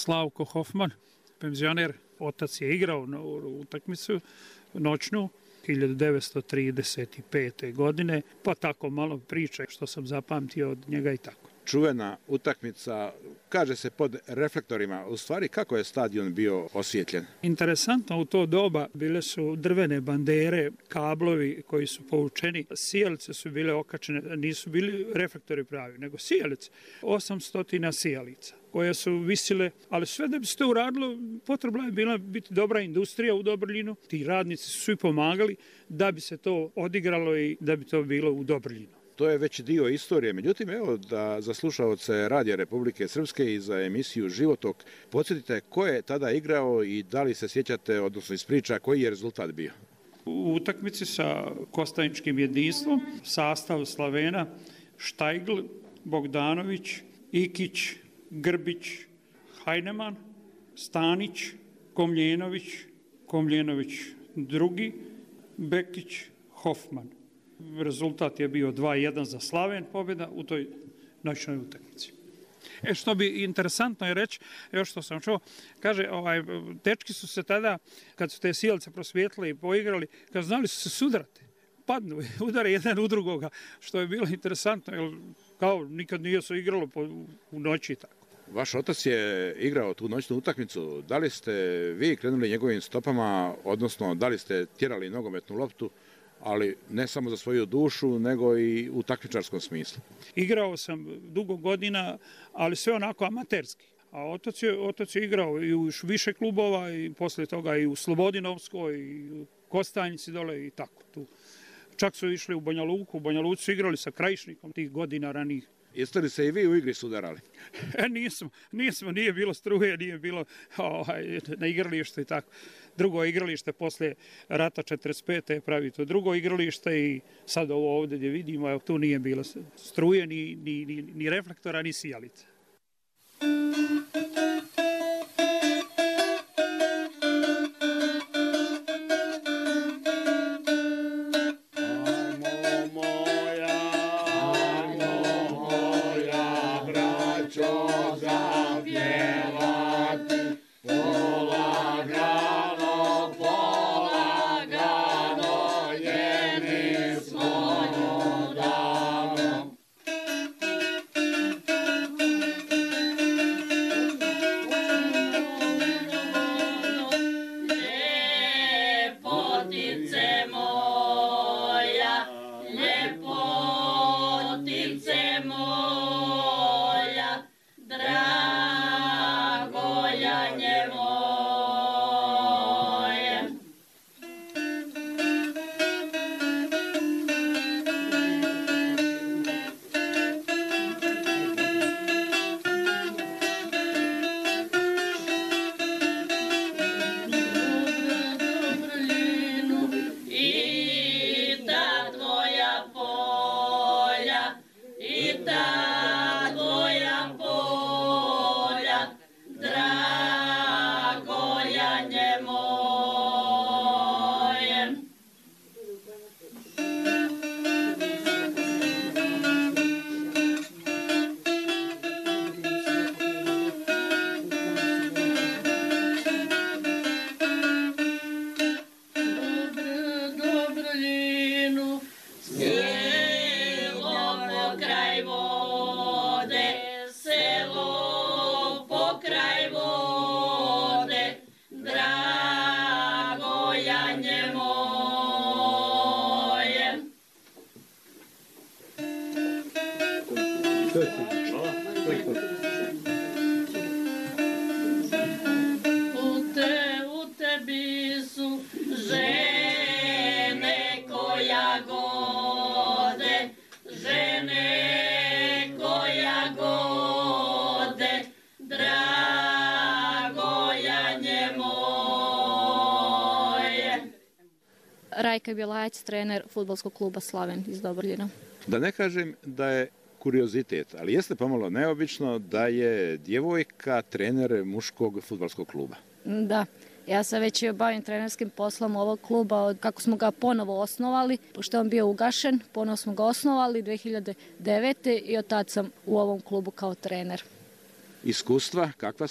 N: Slavko Hofman, penzioner. Otac je igrao na utakmicu noćnu hiljadu devetsto trideset pete. godine, pa tako malo priče što sam zapamtio od njega i tako.
H: Čuvena utakmica, kaže se pod reflektorima, u stvari kako je stadion bio osvjetljen?
N: Interesantno, u to doba bile su drvene bandere, kablovi koji su povučeni, sijalice su bile okačene, nisu bili reflektori pravi, nego sijalice, osamsto sijalica koje su visile, ali sve da bi se to uradilo, potrebna je bila biti dobra industrija u Dobrljinu. Ti radnici su svi pomagali da bi se to odigralo i da bi to bilo u Dobrljinu.
H: To je već dio istorije, međutim, evo da za slušaoce Radija Republike Srpske i za emisiju Životok, podsjetite ko je tada igrao i da li se sjećate, odnosno iz priča, koji je rezultat bio?
N: U utakmici sa Kostajničkim jedinstvom, sastav Slavena, Štajgl, Bogdanović, Ikić, Grbić, Hajneman, Stanić, Komljenović, Komljenović drugi, Bekić, Hofman. Rezultat je bio dva jedan za Slaven, pobjeda u toj noćnoj utakmici. E što bi interesantno je reći, još što sam čuo, kaže, ovaj, dečki su se tada, kad su te sijalice prosvijetlile i poigrali, kad znali su se sudrati, padnu, udare jedan u drugoga, što je bilo interesantno, jer kao nikad nije se igralo po, u noći i tako.
H: Vaš otac je igrao tu noćnu utakmicu, da li ste vi krenuli njegovim stopama, odnosno da li ste tjerali nogometnu loptu, ali ne samo za svoju dušu, nego i u takmičarskom smislu?
N: Igrao sam dugo godina, ali sve onako amaterski. A otac je, otac je igrao i u više klubova i poslije toga i u Slobodinovskoj, i u Kostajnici dole i tako tu. Čak su išli u Banja Luku, u Banja Luci su igrali sa Krajišnikom tih godina ranih.
H: Jeste li se i vi u igri sudarali?
N: E, nismo, nismo, nije bilo struje, nije bilo ovaj, na igralištu i tako. Drugo igralište posle rata četrdeset pete pravi to drugo igralište i sad ovo ovdje gdje vidimo, tu nije bilo struje, ni, ni, ni, ni reflektora, ni sijalice.
O: Rajka Bjelajac, trener fudbalskog kluba Slaven iz Dobrljina.
H: Da ne kažem da je kuriozitet, ali jeste pomalo neobično da je djevojka trener muškog fudbalskog kluba.
O: Da, ja se već bavim trenerskim poslom ovog kluba od kako smo ga ponovo osnovali, pošto je on bio ugašen, ponovo smo ga osnovali dve hiljade devete. i od tad sam u ovom klubu kao trener.
H: Iskustva kakva su?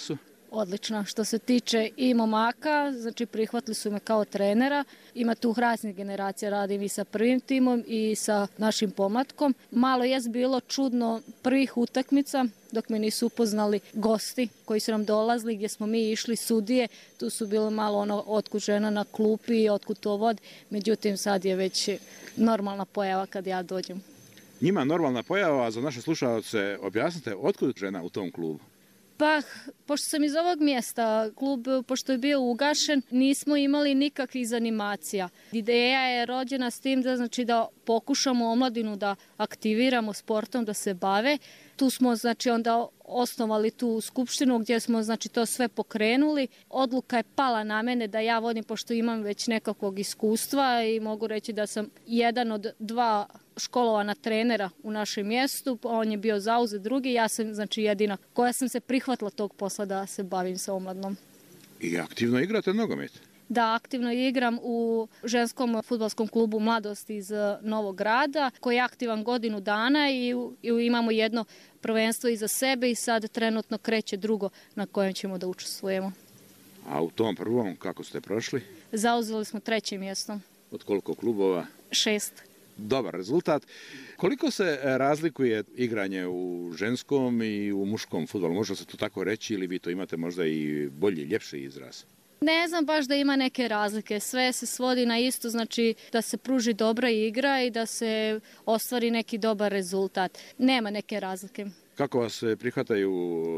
O: odlično. Što se tiče i momaka, znači prihvatili su me kao trenera. Ima tu raznih generacija, radim i sa prvim timom i sa našim pomlatkom. Malo je bilo čudno prvih utakmica dok me nisu upoznali gosti koji su nam dolazili, gdje smo mi išli, sudije. Tu su bilo malo ono otkud žena na klupi, otkud to vod. Međutim, sad je već normalna pojava kad ja dođem.
H: Njima normalna pojava, a za naše slušalce objasnite otkud žena u tom klubu?
O: Pa, pošto sam iz ovog mjesta, klub, pošto je bio ugašen, nismo imali nikakvih zanimacija. Ideja je rođena s tim da, znači, da pokušamo omladinu da aktiviramo sportom, da se bave. Tu smo, znači, onda osnovali tu skupštinu gdje smo, znači, to sve pokrenuli. Odluka je pala na mene da ja vodim, pošto imam već nekakvog iskustva i mogu reći da sam jedan od dva školovana trenera u našem mjestu. On je bio zauzet drugi, ja sam, znači, jedina koja sam se prihvatila tog posla da se bavim sa omladnom.
H: I aktivno igrate nogomet?
O: Da, aktivno igram u ženskom fudbalskom klubu Mladost iz Novog Grada, koji je aktivan godinu dana i, i imamo jedno prvenstvo iza sebe i sad trenutno kreće drugo na kojem ćemo da učestvujemo.
H: A u tom prvom kako ste prošli?
O: Zauzeli smo treće mjesto.
H: Od koliko klubova?
O: Šest.
H: Dobar rezultat. Koliko se razlikuje igranje u ženskom i u muškom fudbalu? Može se to tako reći ili vi to imate možda i bolji, ljepši izraz?
O: Ne znam baš da ima neke razlike. Sve se svodi na isto, znači da se pruži dobra igra i da se ostvari neki dobar rezultat. Nema neke razlike.
H: Kako vas prihvataju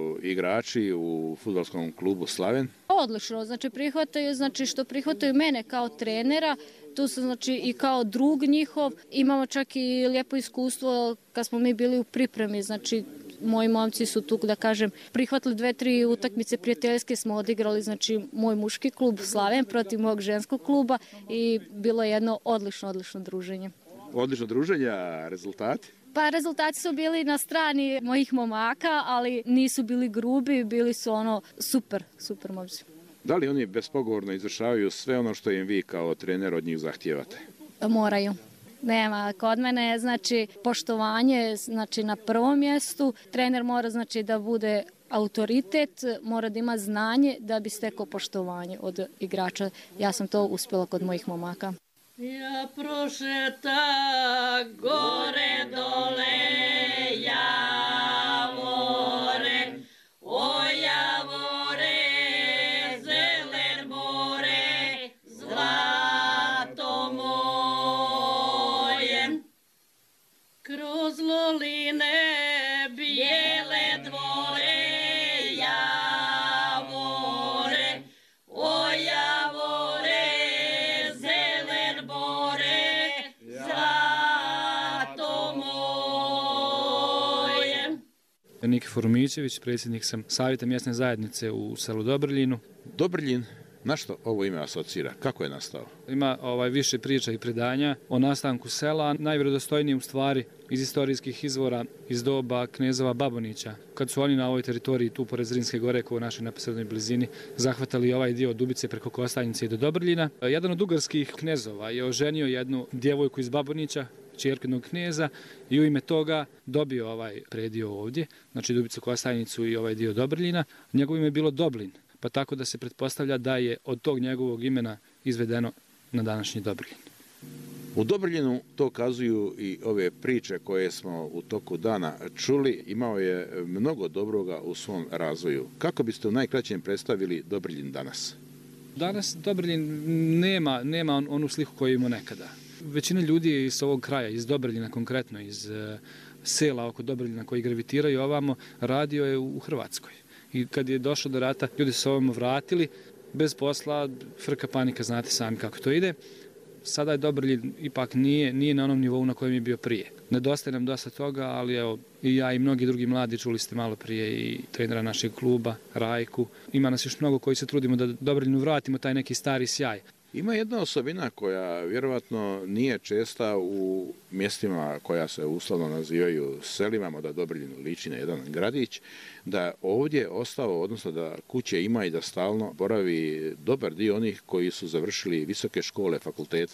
H: igrači u fudbalskom klubu Slaven?
O: Odlično, znači prihvataju, znači što prihvataju mene kao trenera, tu sam, znači, i kao drug njihov. Imamo čak i lijepo iskustvo kad smo mi bili u pripremi, znači moji momci su tu, da kažem, prihvatili dve, tri utakmice prijateljske smo odigrali, znači moj muški klub Slaven protiv mog ženskog kluba i bilo je jedno odlično, odlično druženje.
H: Odlično druženje, a rezultati?
O: Pa rezultati su bili na strani mojih momaka, ali nisu bili grubi, bili su ono super, super momci.
H: Da li oni bespogovorno izvršavaju sve ono što im vi kao trener od njih zahtijevate?
O: Moraju. Nema, kod mene je, znači, poštovanje, znači, na prvom mjestu. Trener mora, znači, da bude autoritet, mora da ima znanje da bi stekao poštovanje od igrača. Ja sam to uspjela kod mojih momaka.
G: Ja prošeta gore dole, javore, o javore, zelen more, zlato moje. Kroz loline bijele dvore, javore, o javore, zelen more, zlato moje.
P: Nikifor Mićević, predsjednik sam Savjeta mjesne zajednice u selu Dobrljinu.
H: Dobrljin, na što ovo ime asocira? Kako je nastao?
P: Ima ovaj više priča i predanja o nastanku sela, najvjerodostojnije u stvari iz istorijskih izvora iz doba knezova Babonića. Kad su oni na ovoj teritoriji tu pored Zrinske gore, koja u našoj neposrednoj blizini, zahvatali ovaj dio Dubice preko Kostajnice i do Dobrljina. Jedan od ugarskih knezova je oženio jednu djevojku iz Babonića, ćerku jednog kneza, i u ime toga dobio ovaj predio ovdje, znači Dubicu, Kostajnicu i ovaj dio Dobrljina. Njegovo ime je bilo Doblin, pa tako da se pretpostavlja da je od tog njegovog imena izvedeno na današnji Dobrljin.
H: U Dobrljinu to kazuju i ove priče koje smo u toku dana čuli. Imao je mnogo dobroga u svom razvoju. Kako biste u najkraćem predstavili Dobrljin danas?
P: Danas Dobrljin nema, nema on, onu sliku koju imao nekada. Većina ljudi iz ovog kraja, iz Dobrljina konkretno, iz uh, sela oko Dobrljina koji gravitiraju ovamo, radio je u Hrvatskoj. I kad je došlo do rata, ljudi su se ovamo vratili, bez posla, frka panika, znate sami kako to ide. Sada je Dobrljin ipak nije, nije na onom nivou na kojem je bio prije. Nedostaje nam dosta toga, ali evo, i ja i mnogi drugi mladi, čuli ste malo prije i trenera našeg kluba, Rajku. Ima nas još mnogo koji se trudimo da Dobrljinu vratimo taj neki stari sjaj.
H: Ima jedna osobina koja vjerovatno nije česta u mjestima koja se uslovno nazivaju selima, da Dobrljin liči na jedan gradić, da ovdje ostao, odnosno da kuće ima i da stalno boravi dobar dio onih koji su završili visoke škole, fakultete.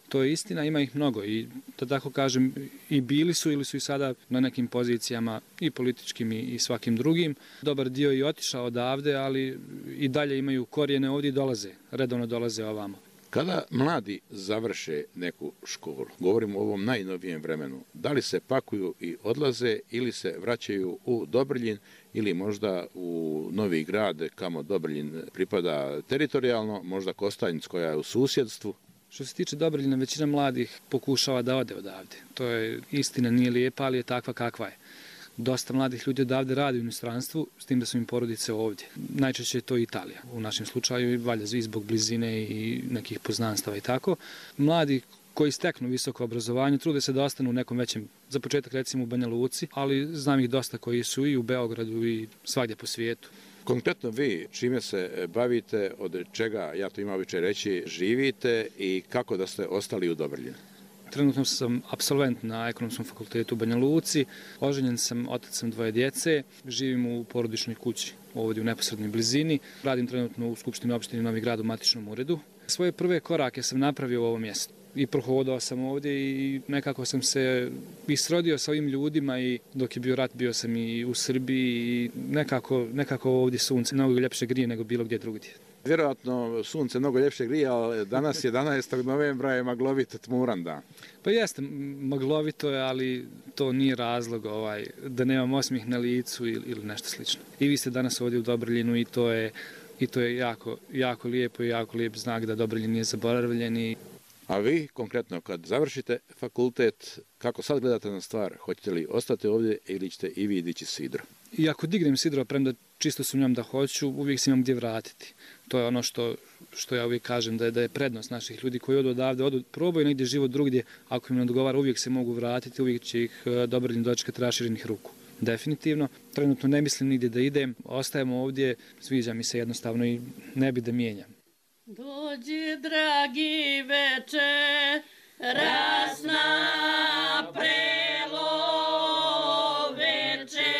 P: To je istina, ima ih mnogo i da tako kažem i bili su ili su i sada na nekim pozicijama i političkim i, i svakim drugim. Dobar dio je otišao odavde, ali i dalje imaju korijene ovdje i dolaze, redovno dolaze ovamo.
H: Kada mladi završe neku školu, govorimo o ovom najnovijem vremenu, da li se pakuju i odlaze ili se vraćaju u Dobrljin ili možda u Novi Grad, kamo Dobrljin pripada teritorijalno, možda Kostajnic koja je u susjedstvu?
P: Što se tiče Dobrljina, većina mladih pokušava da ode odavde. To je istina, nije lijepa, ali je takva kakva je. Dosta mladih ljudi odavde radi u inostranstvu, s tim da su im porodice ovdje. Najčešće je to Italija. U našem slučaju, valjda i zbog blizine i nekih poznanstava i tako. Mladi koji steknu visoko obrazovanje trude se da ostanu u nekom većem, za početak recimo u Banja Luci, ali znam ih dosta koji su i u Beogradu i svagdje po svijetu.
H: Konkretno vi, čime se bavite, od čega, ja to imam običaj reći, živite i kako da ste ostali u Dobrljinu?
P: Trenutno sam absolvent na Ekonomskom fakultetu u Banja Luci, oženjen sam, otac sam dvoje djece, živim u porodičnoj kući ovdje u neposrednoj blizini, radim trenutno u Skupštini opštine Novi Grad u matičnom uredu. Svoje prve korake sam napravio u ovom mjestu i prohodao sam ovdje i nekako sam se i srodio sa ovim ljudima i dok je bio rat bio sam i u Srbiji i nekako, nekako ovdje sunce mnogo ljepše grije nego bilo gdje drugdje.
H: Vjerojatno sunce mnogo ljepše grije, ali danas jedanaestog novembra je maglovit tmuran dan.
P: Pa jeste, maglovito je, ali to nije razlog ovaj, da nemam osmih na licu ili, ili nešto slično. I vi ste danas ovdje u Dobrljinu i to je, i to je jako, jako lijepo i jako lijep znak da Dobrljin nije zaboravljen. I...
H: A vi, konkretno, kad završite fakultet, kako sad gledate na stvar? Hoćete li ostati ovdje ili ćete i vi dići sidro?
P: I ako dignem sidro, premda čisto sumnjam da hoću, uvijek se imam gdje vratiti. To je ono što, što ja uvijek kažem, da je, da je prednost naših ljudi koji odu odavde, odu, probaju negdje život drugdje, ako im ne odgovara, uvijek se mogu vratiti, uvijek će ih Dobrljin dočekati raširenih ruku. Definitivno. Trenutno ne mislim nigdje da idem, ostajemo ovdje, sviđa mi se jednostavno i ne bi da mijenjam.
G: Dođi, dragi veče, rasna prelo veče,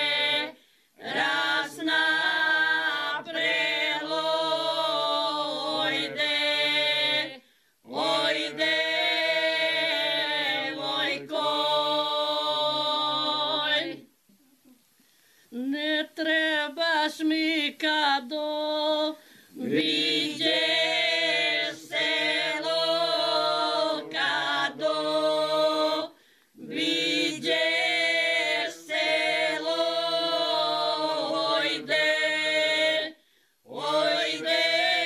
G: rasna prelo, ojde, ojde, vojkoj. Ne trebaš mi kado, viđeš selo kado, viđeš selo, ojde, ojde,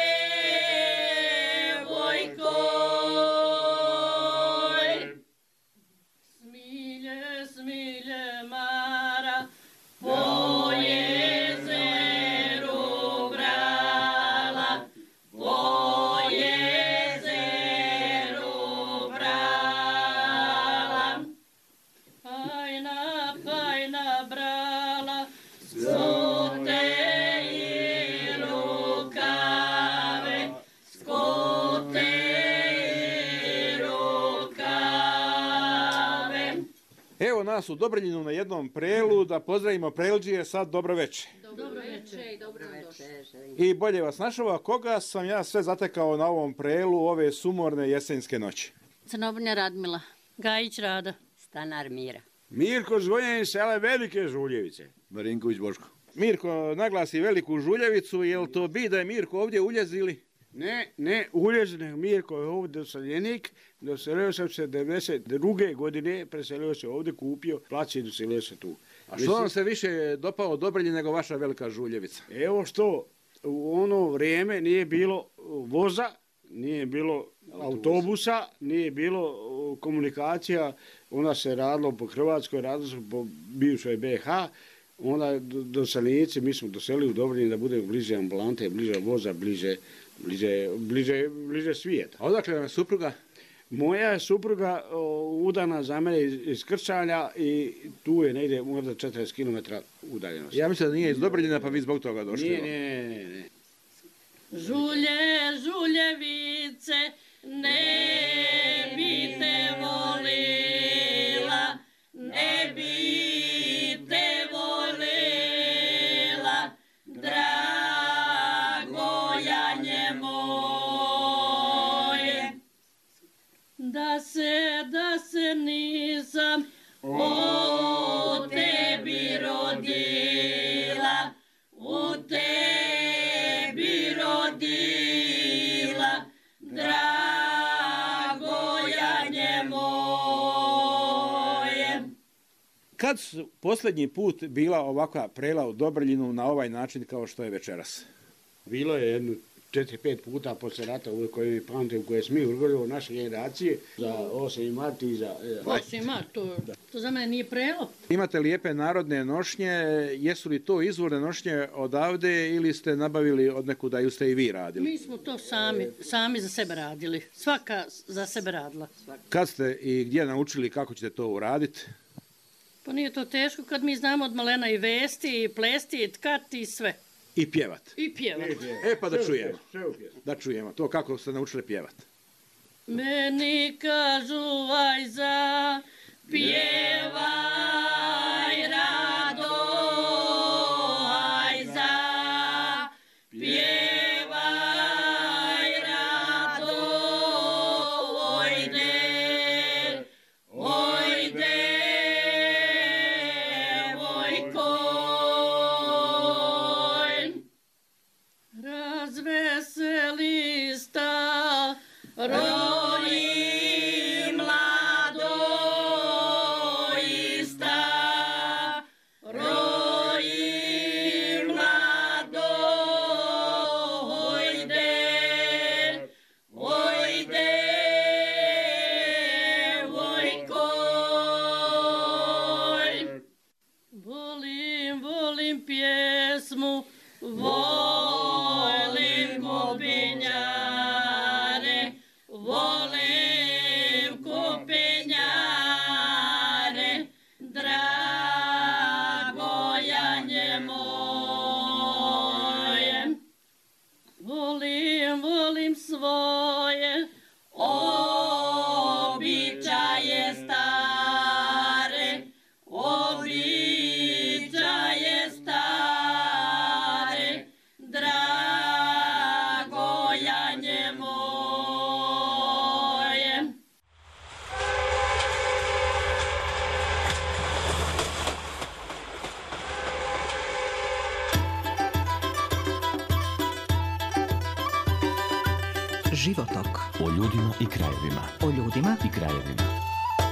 G: vojkoj. Smilje, smilje, Mara, po jezeru brala, po jezeru brala. Pajna, pajna brala, skute i rukave, skute i rukave.
H: Evo nas u Dobrljinu na jednom prelu, da pozdravimo prelđije, sad dobro večer.
G: Dobro večer i dobro večer.
H: I bolje vas našao, koga sam ja sve zatekao na ovom prelu ove sumorne jesenske noći?
G: Crnobrnja Radmila. Gajić Rada. Stanar Mira.
Q: Mirko Zvojen, sele Velike Žuljevice.
R: Marinković Boško.
H: Mirko naglasi Veliku Žuljevicu, je li to bi da je Mirko ovdje uljezili?
Q: Ne, ne, uljezne. Mirko je ovdje doseljenik. Doselio sam se devedeset druge godine, preselio se ovdje, kupio plac i doselio se tu.
H: A što vam se više dopao Dobrljin nego vaša Velika Žuljevica?
Q: Evo što, u ono vrijeme nije bilo voza, nije bilo autobusa, nije bilo komunikacija, onda se radilo po Hrvatskoj, radilo se po bivšoj B H, onda doseljenici, mi smo doselili u Dobrljin da budemo bliže ambulante, bliže voza, bliže, bliže, bliže, bliže svijeta.
H: A odakle vam je supruga?
Q: Moja je supruga o, udana za mene iz, iz Krčanja i tu je negdje možda četrdeset kilometara udaljenosti.
H: Ja mislim da nije iz Dobrljina, pa vi zbog toga došli.
Q: Nije, ne, ne, ne.
G: Žulje, žuljevice, ne bi te volila, ne bi te volila, drago janje moje.
H: Kad su posljednji put bila ovakva prela u Dobrljinu na ovaj način kao što je večeras?
Q: Bilo je jednu četiri, pet puta poslije rata u kojoj pamtim, koje smo mi urgolili u naše generacije za osam mart i za...
G: osam mart, to, to za mene nije prelo.
H: Imate lijepe narodne nošnje, jesu li to izvorne nošnje odavde ili ste nabavili od nekuda ili ste i vi radili?
G: Mi smo to sami, sami za sebe radili, svaka za sebe radila.
H: Kad ste i gdje naučili kako ćete to uraditi?
G: Pa nije to teško kad mi znamo od malena i vesti, i plesti, i tkati i sve.
H: I pjevat.
G: I pjevat.
H: E pa da čujemo. Da čujemo to kako ste naučili pjevat.
G: Meni kažu ajza, pjevaj rado, ajza, pjevaj rado, ojde, ojde, vojko. Razveselista roji mlado ista, roji mlado, ojde, ojde, vojkoj. Volim, volim pjesmu, volim kopinjare, volim kopinjare, drago janje moje. Volim, volim svoje običaje stare, običaje stare, drago janje moje.
B: Životok.
A: O ljudima i krajevima.
B: O ljudima
A: i krajevima.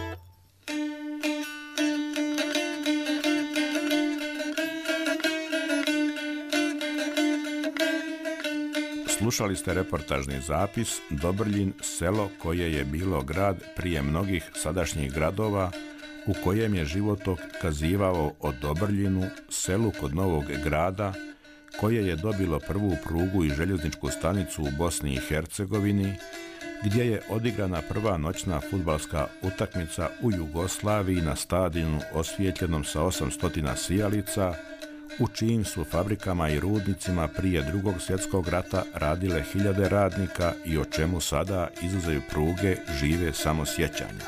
C: Slušali ste reportažni zapis Dobrljin, selo koje je bilo grad prije mnogih sadašnjih gradova, u kojem je životok kazivao o Dobrljinu, selu kod Novog Grada, koje je dobilo prvu prugu i željezničku stanicu u Bosni i Hercegovini, gdje je odigrana prva noćna fudbalska utakmica u Jugoslaviji na stadionu osvijetljenom sa osamsto sijalica, u čijim su fabrikama i rudnicima prije Drugog svjetskog rata radile hiljade radnika i o čemu sada, izuzev pruge, žive samo sjećanja.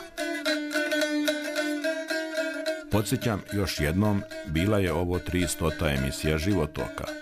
C: Podsjećam još jednom, bila je ovo tristota emisija Životoka.